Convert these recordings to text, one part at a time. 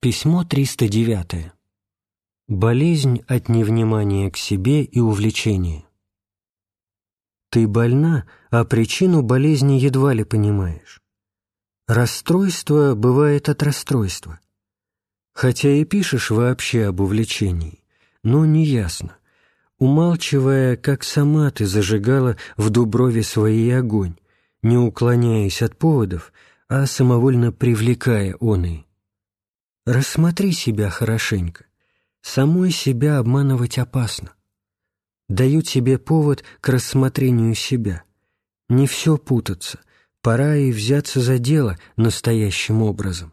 Письмо 309. Болезнь от невнимания к себе и увлечения. Ты больна, а причину болезни едва ли понимаешь. Расстройство бывает от расстройства. Хотя и пишешь вообще об увлечении, но неясно, умалчивая, как сама ты зажигала в Дуброве своей огонь, не уклоняясь от поводов, а самовольно привлекая оные. Рассмотри себя хорошенько. Самой себя обманывать опасно. Дают себе повод к рассмотрению себя. Не все путаться, пора и взяться за дело настоящим образом.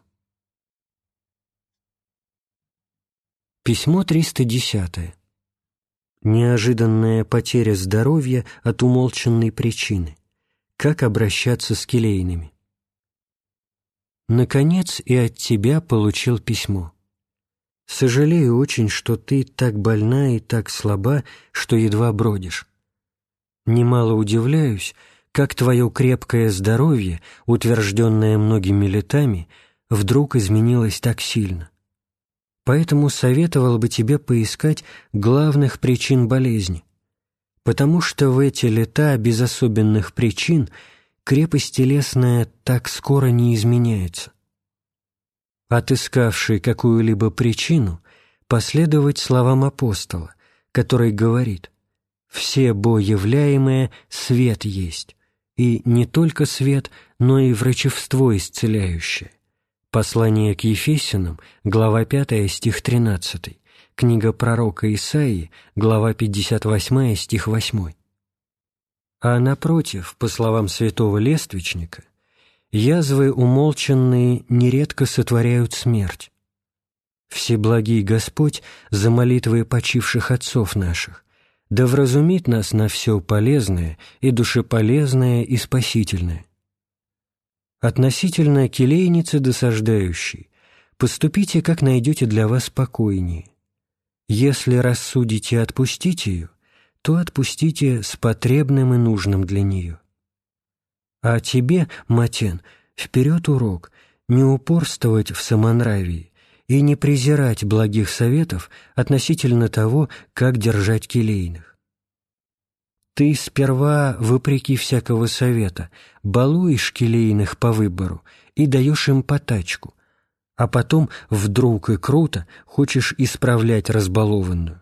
Письмо 310. Неожиданная потеря здоровья от умолчанной причины. Как обращаться с келейными. Наконец и от тебя получил письмо. Сожалею очень, что ты так больна и так слаба, что едва бродишь. Немало удивляюсь, как твое крепкое здоровье, утвержденное многими летами, вдруг изменилось так сильно. Поэтому советовал бы тебе поискать главных причин болезни, потому что в эти лета без особенных причин крепость телесная так скоро не изменяется. Отыскавший какую-либо причину, последовать словам апостола, который говорит: «Все боявляемое свет есть, и не только свет, но и врачевство исцеляющее». Послание к Ефесянам, глава 5, стих 13, книга пророка Исаии, глава 58, стих 8. А напротив, по словам святого Лествичника, язвы умолчанные нередко сотворяют смерть. Всеблагий Господь за молитвы почивших отцов наших да вразумит нас на все полезное и душеполезное и спасительное. Относительно келейницы досаждающей поступите, как найдете для вас покойнее. Если рассудите отпустить ее, то отпустите с потребным и нужным для нее. А тебе, Матен, вперед урок, не упорствовать в самонравии и не презирать благих советов относительно того, как держать келейных. Ты сперва, вопреки всякого совета, балуешь келейных по выбору и даешь им потачку, а потом вдруг и круто хочешь исправлять разбалованную.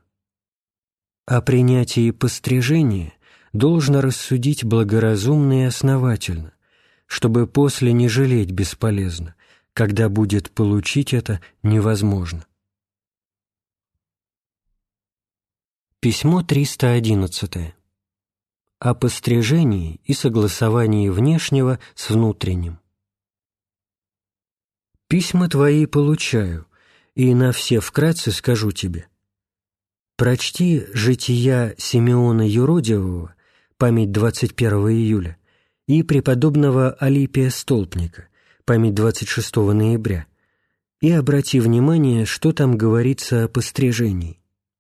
О принятии пострижения должно рассудить благоразумно и основательно, чтобы после не жалеть бесполезно, когда будет получить это невозможно. Письмо 311. О пострижении и согласовании внешнего с внутренним. Письма твои получаю, и на все вкратце скажу тебе. Прочти «Жития Симеона Юродивого», память 21 июля, и преподобного Алипия Столпника, память 26 ноября, и обрати внимание, что там говорится о пострижении.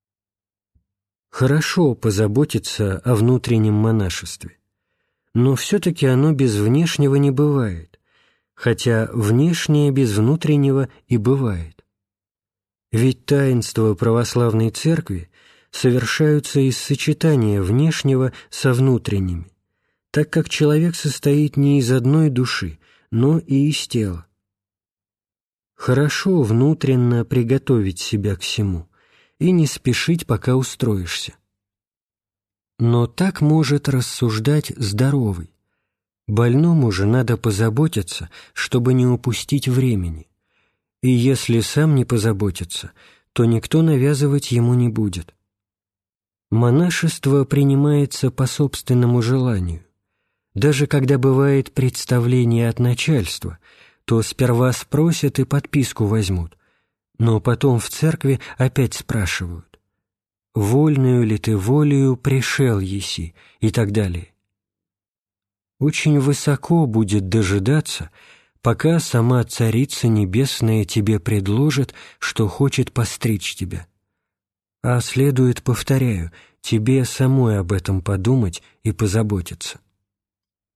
Хорошо позаботиться о внутреннем монашестве, но все-таки оно без внешнего не бывает, хотя внешнее без внутреннего и бывает. Ведь таинства православной церкви совершаются из сочетания внешнего со внутренними, так как человек состоит не из одной души, но и из тела. Хорошо внутренно приготовить себя к сему и не спешить, пока устроишься. Но так может рассуждать здоровый. Больному же надо позаботиться, чтобы не упустить времени. И если сам не позаботится, то никто навязывать ему не будет. Монашество принимается по собственному желанию. Даже когда бывает представление от начальства, то сперва спросят и подписку возьмут, но потом в церкви опять спрашивают: «Вольную ли ты волею пришел еси?» и так далее. Очень высоко будет дожидаться, пока сама Царица Небесная тебе предложит, что хочет постричь тебя. А следует, повторяю, тебе самой об этом подумать и позаботиться.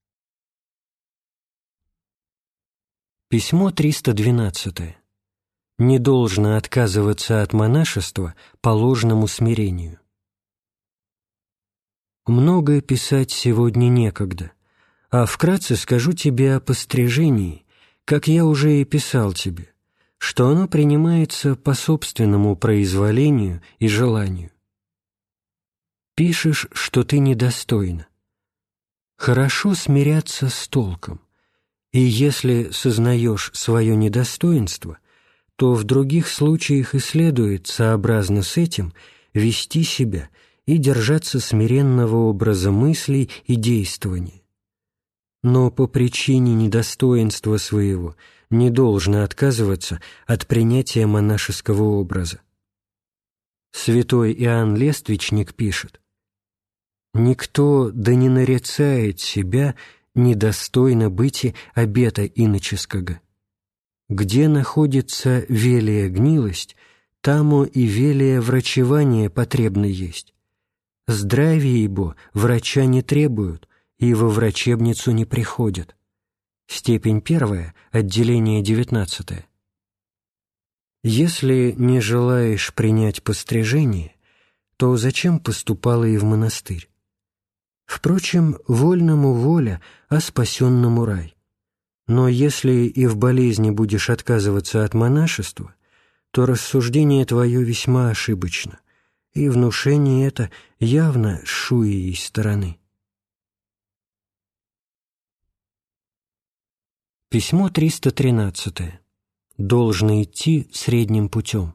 Письмо 312. Не должно отказываться от монашества по ложному смирению. Многое писать сегодня некогда, а вкратце скажу тебе о пострижении, как я уже и писал тебе, что оно принимается по собственному произволению и желанию. Пишешь, что ты недостойна. Хорошо смиряться с толком, и если сознаешь свое недостоинство, то в других случаях и следует сообразно с этим вести себя и держаться смиренного образа мыслей и действования. Но по причине недостоинства своего не должно отказываться от принятия монашеского образа. Святой Иоанн Лествичник пишет: «Никто да не нарицает себя недостойно быти обета иноческого. Где находится велия гнилость, тамо и велия врачевание потребно есть. Здравие ибо врача не требуют, и во врачебницу не приходят». Степень 1, отделение 19. Если не желаешь принять пострижение, то зачем поступала и в монастырь? Впрочем, вольному воля, а спасенному рай. Но если и в болезни будешь отказываться от монашества, то рассуждение твое весьма ошибочно, и внушение это явно с шуией стороны. Письмо 313. Должно идти средним путем.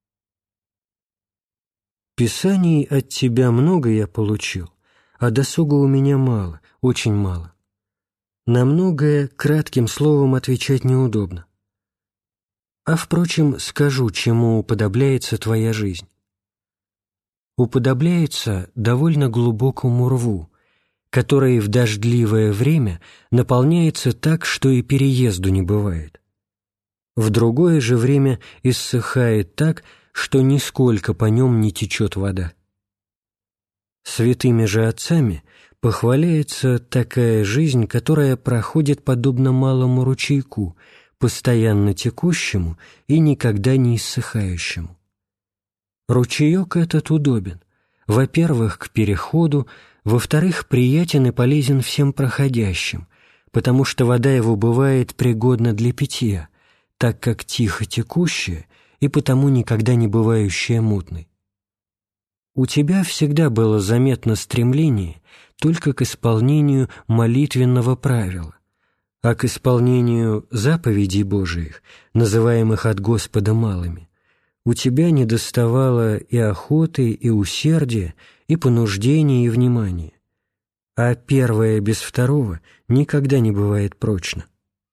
Писаний от тебя много я получил, а досуга у меня мало, очень мало. На многое кратким словом отвечать неудобно. А, впрочем, скажу, чему уподобляется твоя жизнь. Уподобляется довольно глубокому рву, который в дождливое время наполняется так, что и переезду не бывает. В другое же время иссыхает так, что нисколько по нем не течет вода. Святыми же отцами похваляется такая жизнь, которая проходит подобно малому ручейку, постоянно текущему и никогда не иссыхающему. Ручеек этот удобен, во-первых, к переходу, во-вторых, приятен и полезен всем проходящим, потому что вода его бывает пригодна для питья, так как тихо текущая и потому никогда не бывающая мутной. У тебя всегда было заметно стремление только к исполнению молитвенного правила, а к исполнению заповедей Божиих, называемых от Господа малыми, у тебя недоставало и охоты, и усердия, и понуждения, и внимания, а первое без второго никогда не бывает прочно.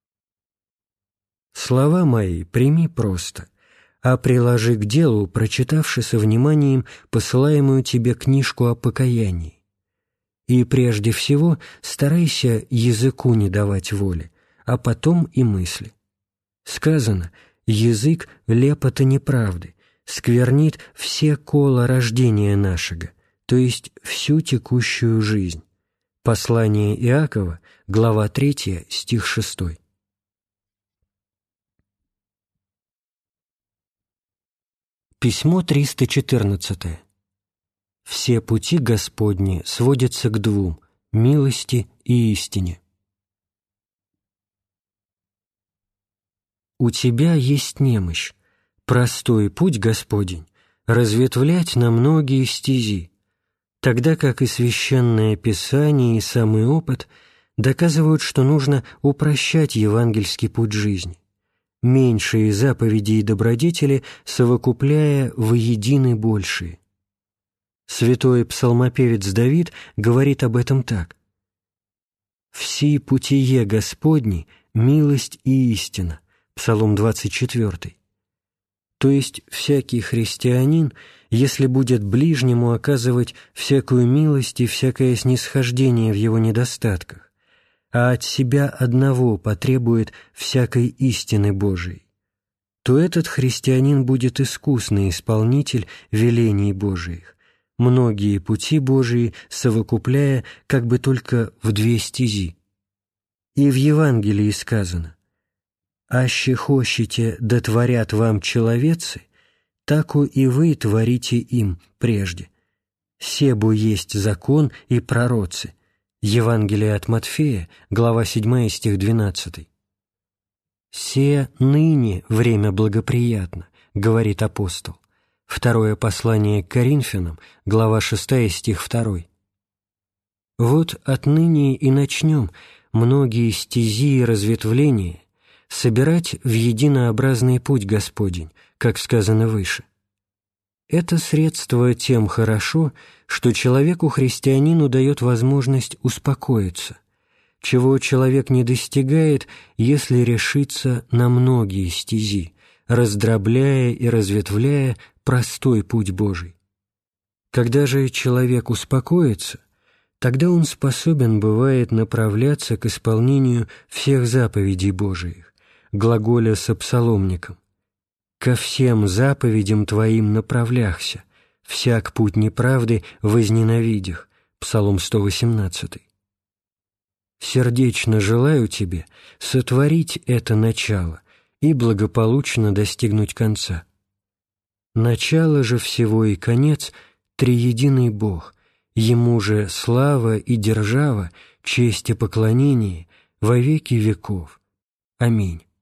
Слова мои прими просто, а приложи к делу, прочитавши со вниманием посылаемую тебе книжку о покаянии. И прежде всего старайся языку не давать воли, а потом и мысли. Сказано: язык — лепота неправды, сквернит все кола рождения нашего, то есть всю текущую жизнь. Послание Иакова, глава 3, стих 6. Письмо 314. Все пути Господни сводятся к двум — милости и истине. У тебя есть немощь, простой путь Господень разветвлять на многие стези, тогда как и Священное Писание, и самый опыт доказывают, что нужно упрощать евангельский путь жизни, меньшие заповеди и добродетели совокупляя воедино большие. Святой псалмопевец Давид говорит об этом так: «Все путие Господни — милость и истина», Псалом 24. То есть всякий христианин, если будет ближнему оказывать всякую милость и всякое снисхождение в его недостатках, а от себя одного потребует всякой истины Божией, то этот христианин будет искусный исполнитель велений Божиих, многие пути Божии совокупляя как бы только в две стези. И в Евангелии сказано: аще хощете да творят вам человецы, тако и вы творите им прежде. Себу есть закон и пророцы». Евангелие от Матфея, глава 7, стих 12. «Се ныне время благоприятно», — говорит апостол. Второе послание к Коринфянам, глава 6, стих 2. Вот отныне и начнем многие стези и разветвления собирать в единообразный путь Господень, как сказано выше. Это средство тем хорошо, что человеку-христианину дает возможность успокоиться, чего человек не достигает, если решится на многие стези, раздробляя и разветвляя простой путь Божий. Когда же человек успокоится, тогда он способен бывает направляться к исполнению всех заповедей Божиих, глаголя со псаломником: «Ко всем заповедям Твоим направляхся, всяк путь неправды возненавидях». Псалом 118. Сердечно желаю тебе сотворить это начало и благополучно достигнуть конца. Начало же всего и конец — триединый Бог, Ему же слава и держава, честь и поклонение во веки веков. Аминь.